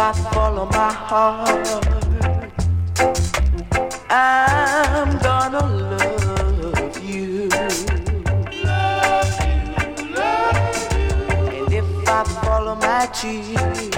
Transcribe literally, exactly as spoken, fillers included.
I follow my heart, I'm gonna love you. Love you, love you. And if I follow my dreams,